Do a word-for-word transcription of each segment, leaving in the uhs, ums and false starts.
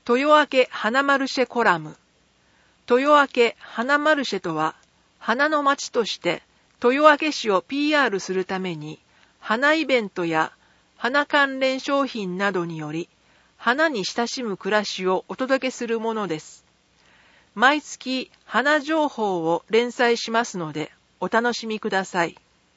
豊明花マルシェコラム。豊明花マルシェとは、花の町として豊明市を ピーアール するために、花イベントや花関連商品などにより、花に親しむ暮らしをお届けするものです。毎月花情報を連載しますので、お楽しみください。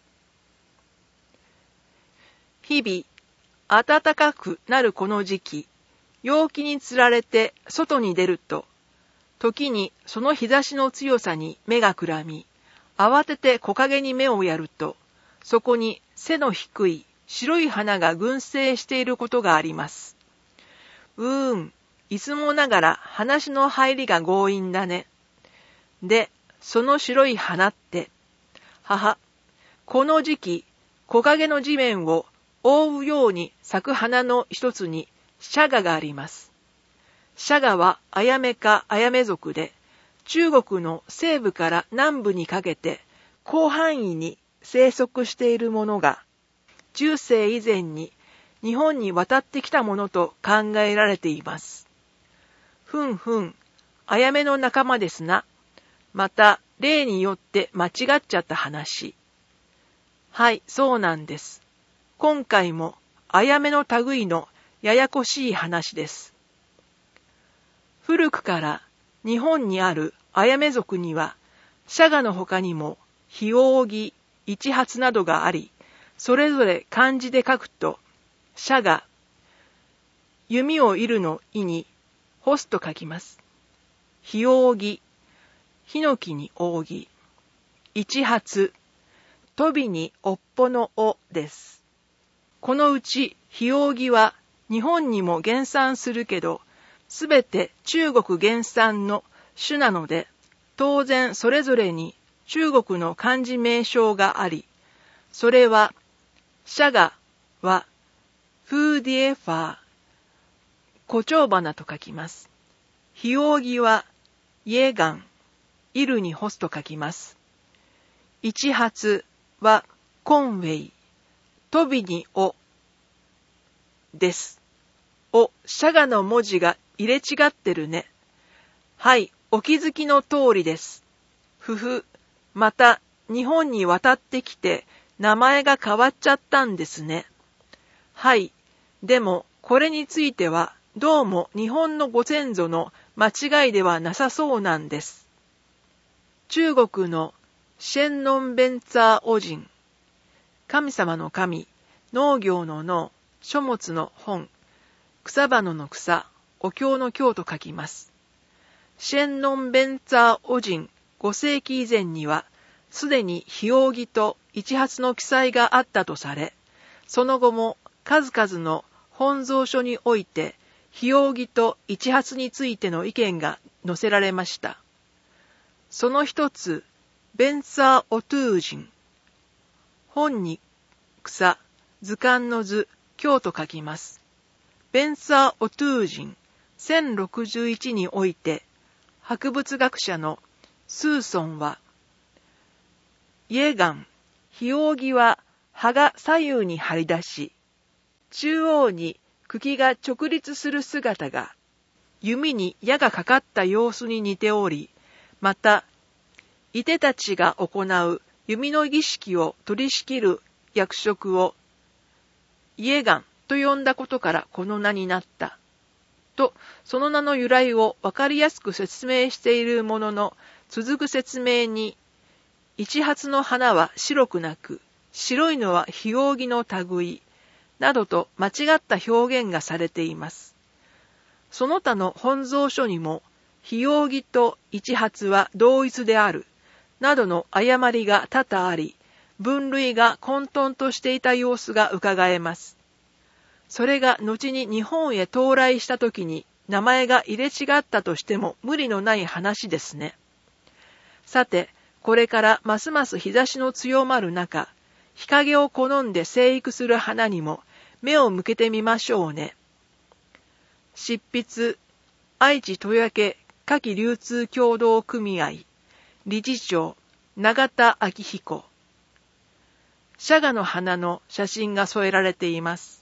日々、暖かくなるこの時期、陽気につられて外に出ると、時にその日差しの強さに目がくらみ、慌てて木陰に目をやると、そこに背の低い白い花が群生していることがあります。うーん、いつもながら話の入りが強引だね。で、その白い花って、はは、この時期、木陰の地面を覆うように咲く花の一つにシャガがあります。シャガはアヤメ科アヤメ属で、中国の西部から南部にかけて広範囲に生息しているものが、中世以前に日本に渡ってきたものと考えられています。ふんふん、アヤメの仲間ですな。また例によって間違っちゃった話。はい、そうなんです。今回もアヤメの類のややこしい話です。古くから日本にあるアヤメ族には、シャガの他にもヒオウギ、イチハツなどがあり、それぞれ漢字で書くと、シャガ、弓を射るの意に、干すと書きます。ヒオウギ、ヒノキに扇、イチハツ、トビに尾っぽの尾です。このうちヒオウギは日本にも原産するけど、すべて中国原産の種なので、当然それぞれに中国の漢字名称があり、それは、シャガはフーディエファー、胡蝶花と書きます。ヒオウギはイエガン、イルに干すと書きます。イチハツはコンウェイ、トビにオです。お、シャガの文字が入れ違ってるね。はい、お気づきの通りです。ふふ、また日本に渡ってきて名前が変わっちゃったんですね。はい、でもこれについてはどうも日本のご先祖の間違いではなさそうなんです。中国のシェンノンベンツァーオジン、神様の神、農業の農、書物の本、草花の草、お経の経と書きます。シェンノンベンツァーオジンご世紀以前には、すでにヒオウギとイチハツの記載があったとされ、その後も数々の本草書において、ヒオウギとイチハツについての意見が載せられました。その一つ、ベンツァーオトゥージン。本に草、図鑑の図、経と書きます。ベンツァーオトゥージンせんろくじゅういちにおいて、博物学者のスーソンは、イエガン、ヒオウギは葉が左右に張り出し、中央に茎が直立する姿が、弓に矢がかかった様子に似ており、また、射手たちが行う弓の儀式を取り仕切る役職を、イエガンと呼んだことからこの名になった。と、その名の由来をわかりやすく説明しているものの、続く説明に、一発の花は白くなく、白いのはヒオウギの類、などと間違った表現がされています。その他の本草書にも、ヒオウギと一発は同一である、などの誤りが多々あり、分類が混沌としていた様子がうかがえます。それが後に日本へ到来したときに名前が入れ違ったとしても無理のない話ですね。さて、これからますます日差しの強まる中、日陰を好んで生育する花にも目を向けてみましょうね。執筆、愛知豊明花き流通協同組合、理事長、永田昭彦。シャガの花の写真が添えられています。